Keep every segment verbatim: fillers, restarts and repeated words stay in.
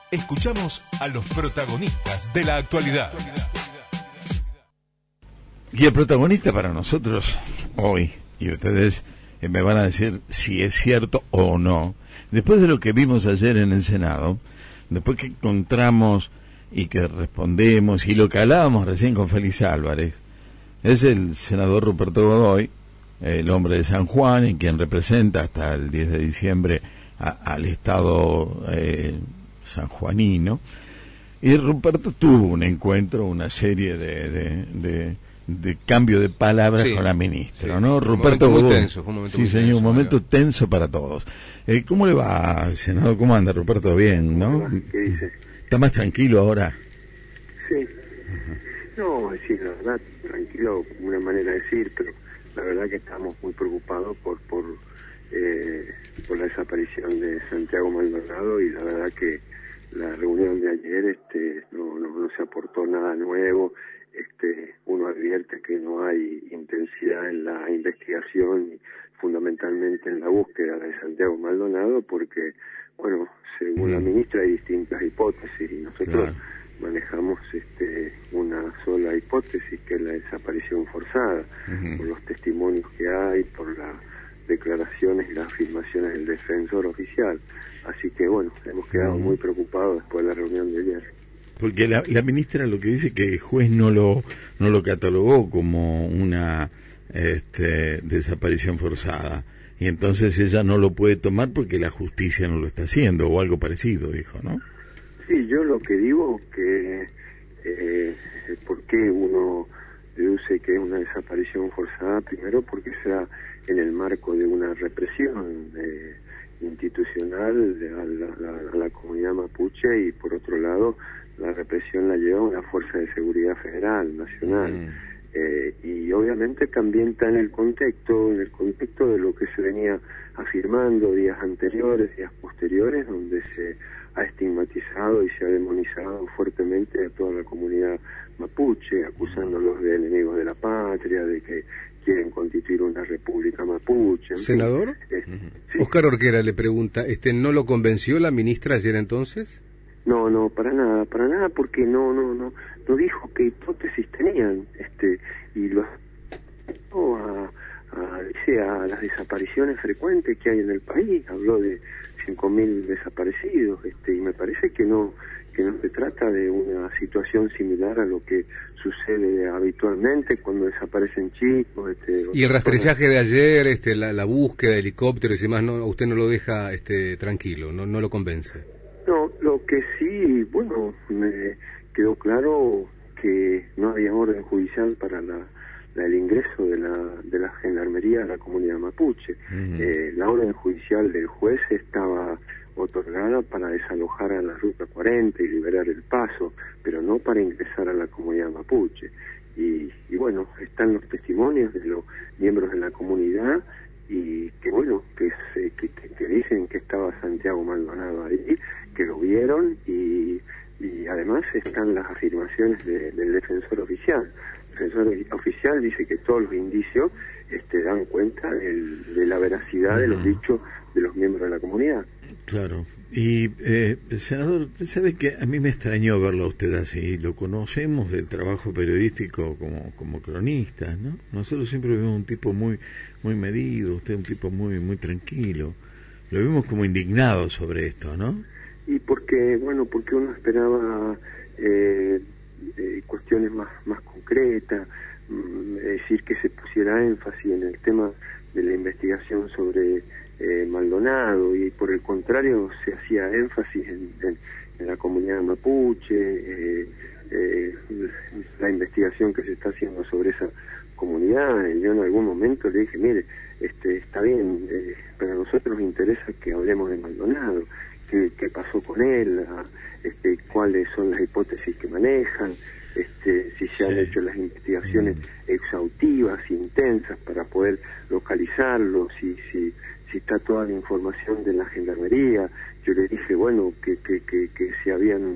Escuchamos a los protagonistas de la actualidad. Y el protagonista para nosotros hoy, y ustedes me van a decir si es cierto o no, después de lo que vimos ayer en el Senado, después que encontramos y que respondemos, y lo que hablábamos recién con Félix Álvarez, es el senador Ruperto Godoy, el hombre de San Juan, y quien representa hasta el diez de diciembre a, al Estado eh, sanjuanino. Y Ruperto tuvo un encuentro, una serie de, de, de, de cambio de palabras sí, con la ministra, sí, ¿no? Ruperto un Godoy. Tenso, fue un momento sí, muy señor, tenso, un momento Mario. tenso para todos. Eh, ¿Cómo le va, senador? ¿Cómo anda, Ruperto? Bien, ¿no? ¿Qué dice? ¿Está más tranquilo ahora? Sí. No, sí, la verdad, tranquilo, una manera de decir, pero la verdad que estamos muy preocupados por por eh, por la desaparición de Santiago Maldonado, y la verdad que la reunión de ayer este no, no, no se aportó nada nuevo. Este, uno advierte que no hay intensidad en la investigación, fundamentalmente en la búsqueda de Santiago Maldonado, porque, bueno, según mm. la ministra hay distintas hipótesis, y nosotros claro. manejamos este, una sola hipótesis, que es la desaparición forzada, uh-huh. por los testimonios que hay, por las declaraciones y las afirmaciones del defensor oficial. Así que, bueno, hemos quedado uh-huh. muy preocupados después de la reunión de ayer. Porque la, la ministra lo que dice es que el juez no lo no lo catalogó como una este, desaparición forzada, y entonces ella no lo puede tomar porque la justicia no lo está haciendo, o algo parecido, dijo, ¿no? Sí, yo lo que digo que eh, ¿por qué uno deduce que es una desaparición forzada? Primero porque se da en el marco de una represión eh, institucional a la, la, a la comunidad mapuche, y por otro lado la represión la lleva una fuerza de seguridad federal, nacional. Mm. Eh, y obviamente también está en el contexto, en el contexto de lo que se venía afirmando días anteriores, días posteriores, donde se ha estigmatizado y se ha demonizado fuertemente a toda la comunidad mapuche, acusándolos de enemigos de la patria, de que quieren constituir una república mapuche. Senador, eh, uh-huh. sí. Oscar Orquera le pregunta, ¿este no lo convenció la ministra ayer entonces? No, no, para nada, para nada, porque no, no, no, no dijo qué hipótesis tenían, este, y lo a, a, dice, a las desapariciones frecuentes que hay en el país, habló de cinco mil desaparecidos, este, y me parece que no, que no se trata de una situación similar a lo que sucede habitualmente cuando desaparecen chicos. Este, y el rastrellaje de ayer, este, la, la búsqueda de helicópteros y demás, no, usted no lo deja este, tranquilo, no, no lo convence. No, lo que sí, bueno, me quedó claro que no había orden judicial para la, la el ingreso de la de la gendarmería a la comunidad mapuche. Uh-huh. Eh, la orden judicial del juez estaba otorgada para desalojar a la Ruta cuarenta y liberar el paso, pero no para ingresar a la comunidad mapuche. Y, y bueno, están los testimonios de los miembros de la comunidad, y que bueno, que, se, que, que, que dicen que estaba Santiago Maldonado ahí, que lo vieron, y, y además están las afirmaciones de, del defensor oficial. El defensor oficial dice que todos los indicios este, dan cuenta del, de la veracidad uh-huh. de los dichos de los miembros de la comunidad. Claro. Y, eh, senador, usted sabe que a mí me extrañó verlo a usted así. Lo conocemos del trabajo periodístico como, como cronista, ¿no? Nosotros siempre vimos un tipo muy muy medido, usted un tipo muy muy tranquilo. Lo vimos como indignado sobre esto, ¿no? Y porque, bueno, porque uno esperaba eh, eh, cuestiones más, más concretas, mm, es decir, que se pusiera énfasis en el tema de la investigación sobre eh, Maldonado, y por el contrario se hacía énfasis en, en, en la comunidad mapuche, eh, eh, la investigación que se está haciendo sobre esa comunidad. Yo en algún momento le dije, mire, este, está bien, eh, pero a nosotros nos interesa que hablemos de Maldonado, qué, qué pasó con él, a, este, cuáles son las hipótesis que manejan, este, si se sí. han hecho las investigaciones mm. exhaustivas, intensas, para poder localizarlo, si, si, si está toda la información de la gendarmería. Yo le dije, bueno, que, que, que, que se habían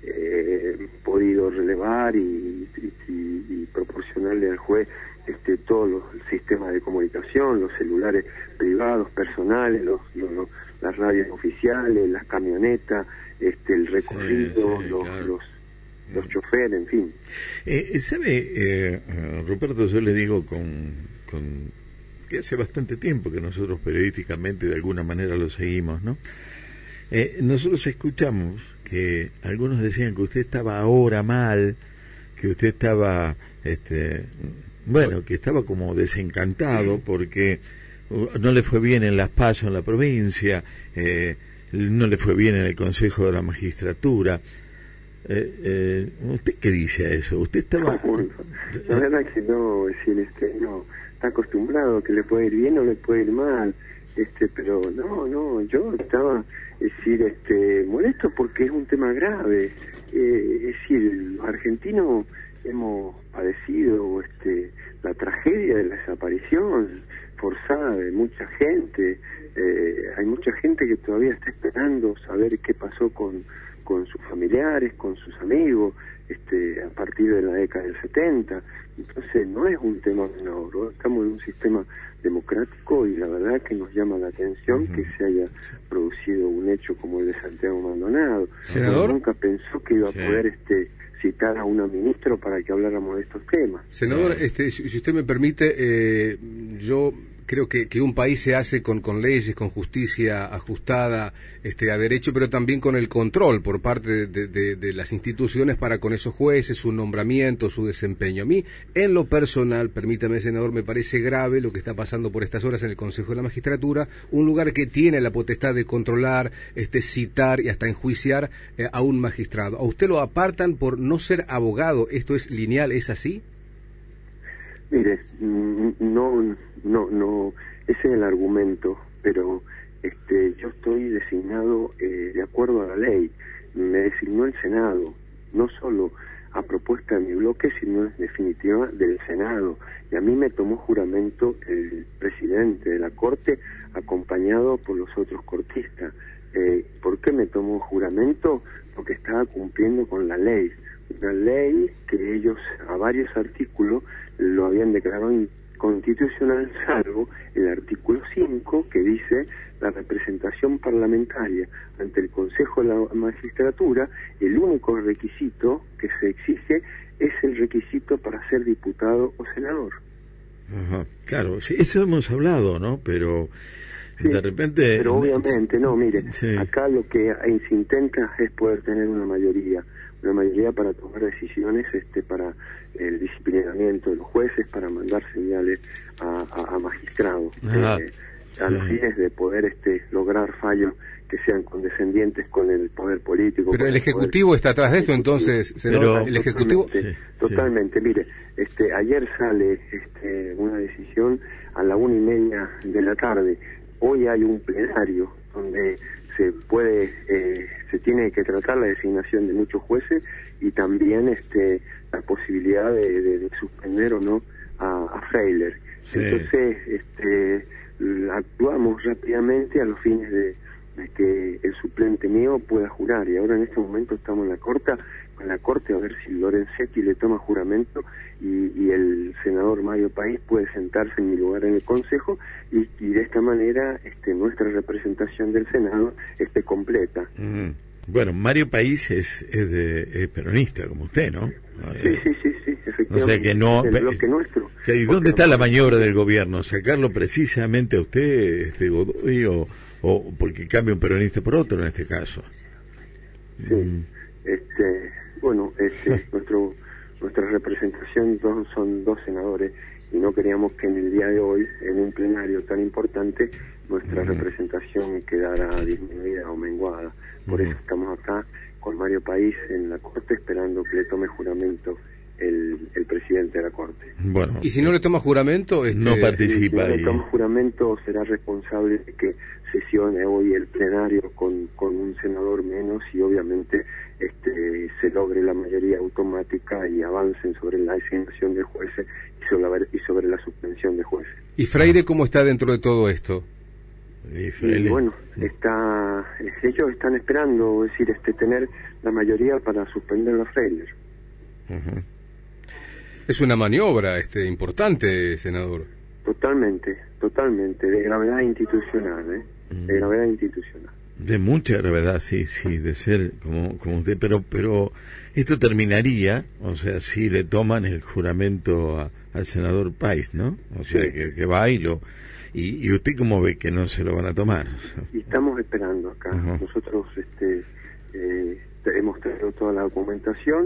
eh, podido relevar y, y, y proporcionarle al juez este, todos los sistemas de comunicación, los celulares privados, personales, los, los, los, las radios oficiales, las camionetas, este, el recorrido, sí, sí, los, claro. los los choferes, en fin. Eh, ¿Sabe, eh, Ruperto? Yo le digo con, con que hace bastante tiempo que nosotros periodísticamente de alguna manera lo seguimos, ¿no? Eh, nosotros escuchamos que algunos decían que usted estaba ahora mal, que usted estaba, este, bueno, que estaba como desencantado porque no le fue bien en las PASO en la provincia, eh, no le fue bien en el Consejo de la Magistratura. Eh, eh, ¿Usted qué dice a eso? ¿Usted estaba...? La verdad que no, es decir, este, no, está acostumbrado que le puede ir bien o le puede ir mal, este, pero no, no, yo estaba, es decir, este, molesto porque es un tema grave, eh, es decir, los argentinos hemos padecido, este, la tragedia de la desaparición forzada de mucha gente, eh, hay mucha gente que todavía está esperando saber qué pasó con con sus familiares, con sus amigos, este, a partir de la década del setenta. Entonces no es un tema menor, ¿no? Estamos en un sistema democrático y la verdad que nos llama la atención uh-huh. que se haya producido un hecho como el de Santiago Maldonado. ¿Senador? Uno nunca pensó que iba a sí. poder este citar a una ministra para que habláramos de estos temas. Senador, este, si, si usted me permite, eh, yo creo que, que un país se hace con, con leyes, con justicia ajustada este, a derecho, pero también con el control por parte de, de, de las instituciones para con esos jueces, su nombramiento, su desempeño. A mí, en lo personal, permítame, senador, me parece grave lo que está pasando por estas horas en el Consejo de la Magistratura, un lugar que tiene la potestad de controlar, este, citar y hasta enjuiciar eh, a un magistrado. ¿A usted lo apartan por no ser abogado? ¿Esto es lineal? ¿Es así? Mire, no, no, no, ese es el argumento, pero este, yo estoy designado eh, de acuerdo a la ley. Me designó el Senado, no solo a propuesta de mi bloque, sino en definitiva del Senado. Y a mí me tomó juramento el presidente de la Corte, acompañado por los otros cortistas. Eh, ¿Por qué me tomó juramento? Porque estaba cumpliendo con la ley. Una ley que ellos, a varios artículos, lo habían declarado inconstitucional, salvo el artículo cinco, que dice la representación parlamentaria ante el Consejo de la Magistratura. El único requisito que se exige es el requisito para ser diputado o senador. Ajá, claro, sí, eso hemos hablado, ¿no? Pero sí, de repente... Pero obviamente, no, mire, sí. acá lo que se intenta es poder tener una mayoría, una mayoría para tomar decisiones, este, para el disciplinamiento de los jueces, para mandar señales a, a, a magistrados, ah, eh, a sí. los fines de poder este, lograr fallos que sean condescendientes con el poder político. Pero el Ejecutivo poder, está atrás de esto, entonces, pero, el Ejecutivo... Totalmente, sí, totalmente. Sí. Mire, este, ayer sale este, una decisión a la una y media de la tarde. Hoy hay un plenario donde se puede, eh, se tiene que tratar la designación de muchos jueces y también este, la posibilidad de, de, de suspender o no a, a Freiler. Sí. Entonces, este, actuamos rápidamente a los fines de, de que el suplente mío pueda jurar, y ahora en este momento estamos en la corte, en la corte a ver si Lorenzetti le toma juramento y, y el senador Mario País puede sentarse en mi lugar en el Consejo y, y de esta manera este, nuestra representación del Senado esté completa. Mm. Bueno, Mario País es, es, de, es peronista como usted, ¿no? Sí, sí, sí, sí, efectivamente. O sea que no... El bloque nuestro. ¿Y dónde está la maniobra del gobierno? ¿Sacarlo precisamente a usted, este Godoy, o, o porque cambia un peronista por otro en este caso? Sí, mm. este, bueno, este, nuestro, nuestra representación dos, son dos senadores y no queríamos que en el día de hoy, en un plenario tan importante, nuestra mm. representación quedara disminuida o menguada. Por mm. eso estamos acá con Mario País en la Corte esperando que le tome juramento el, el presidente de la Corte. Bueno, y si no le toma juramento, este... no participa. Si no le toma juramento, será responsable de que sesione hoy el plenario con, con un senador menos y obviamente este, se logre la mayoría automática y avancen sobre la designación de jueces y sobre, y sobre la suspensión de jueces. ¿Y Freire cómo está dentro de todo esto? Y, Freire... y bueno, está, ellos están esperando, es decir, este, tener la mayoría para suspender a Freire. Uh-huh. Es una maniobra este importante, senador. Totalmente, totalmente, de gravedad institucional, ¿eh? Uh-huh. De gravedad institucional. De mucha gravedad, sí, sí, de ser como, como usted, pero, pero esto terminaría, o sea, si le toman el juramento a, al senador País, ¿no? O sea, sí. que, que va y lo, y, y usted cómo ve que no se lo van a tomar. Y estamos esperando acá. Uh-huh. Nosotros, este, eh, hemos traído toda la documentación,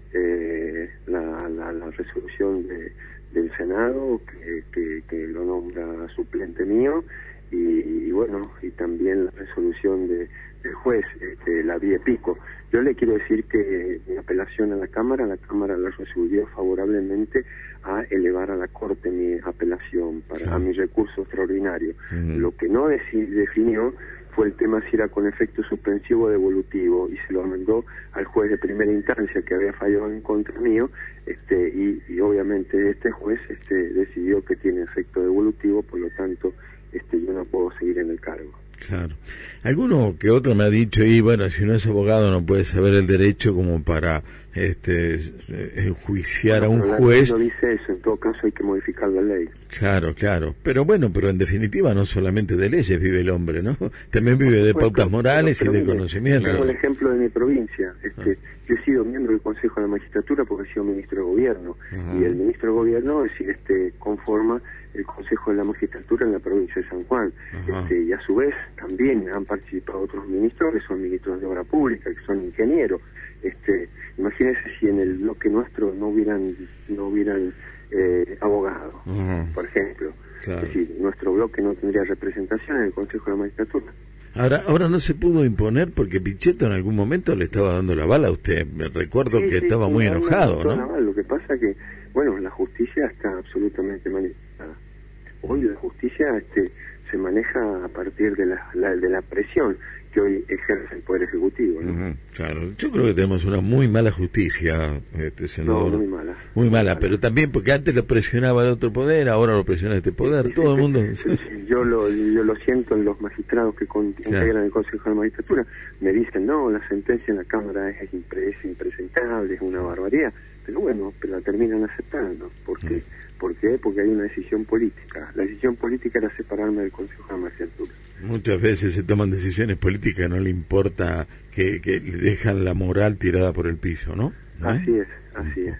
eh, la, la, la resolución de, del Senado que, que, que lo nombra suplente mío. Y, y bueno, y también la resolución de, del juez, este, la vía Pico. Yo le quiero decir que mi apelación a la Cámara, la Cámara la resolvió favorablemente a elevar a la Corte mi apelación para sí. a mi recurso extraordinario. Uh-huh. Lo que no deci- definió fue el tema si era con efecto suspensivo o devolutivo, y se lo mandó al juez de primera instancia que había fallado en contra mío, este, y, y obviamente este juez este, decidió que tiene efecto devolutivo, por lo tanto este yo no puedo seguir en el cargo. Claro. Alguno que otro me ha dicho, y bueno, si no es abogado no puede saber el derecho como para este enjuiciar bueno, a un juez. No dice eso, en todo caso hay que modificar la ley. Claro, claro. Pero bueno, pero en definitiva no solamente de leyes vive el hombre, ¿no? También vive de bueno, pautas morales pero, pero, y de mire, conocimiento. Tengo el ejemplo de mi provincia. Este, ah. Yo he sido miembro del Consejo de la Magistratura porque he sido ministro de Gobierno. Ajá. Y el ministro de Gobierno es decir, este, conforma el Consejo de la Magistratura en la provincia de San Juan. Este, y a su vez también han participado otros ministros que son ministros de Obra Pública, que son ingenieros. Este, imagínense si en el bloque nuestro no hubieran no hubieran eh, abogado, uh-huh. por ejemplo. Claro. Es decir, nuestro bloque no tendría representación en el Consejo de la Magistratura. Ahora, ahora no se pudo imponer porque Pichetto en algún momento le estaba dando la bala a usted. Me recuerdo sí, que sí, estaba sí, muy enojado, ¿no? Bala. Lo que pasa que, bueno, la justicia está absolutamente manejada. Hoy la justicia este, se maneja a partir de la, la de la presión que hoy ejerce el Poder Ejecutivo, ¿no? Uh-huh, claro, yo creo que tenemos una muy mala justicia, este senador. No, muy mala. Muy mala, mala, pero también porque antes lo presionaba el otro poder, ahora lo presiona este poder, sí, todo sí, el mundo... Sí, sí, yo, lo, yo lo siento en los magistrados que con, claro. integran el Consejo de la Magistratura, me dicen, no, la sentencia en la Cámara es, impre, es impresentable, es una barbaridad, pero bueno, pero la terminan aceptando, porque... Uh-huh. ¿Por qué? Porque hay una decisión política. La decisión política era separarme del Consejo de la Magistratura. Muchas veces se toman decisiones políticas, no le importa que, que le dejan la moral tirada por el piso, ¿no? ¿Eh? Así es, así es.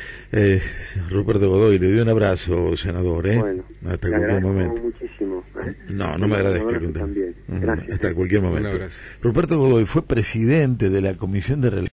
Eh, Ruperto Godoy, le doy un abrazo, senador, ¿eh? Bueno, hasta cualquier momento. muchísimo. ¿eh? No, no me agradezca. También. Gracias. Hasta cualquier momento. Ruperto Godoy fue presidente de la Comisión de Relaciones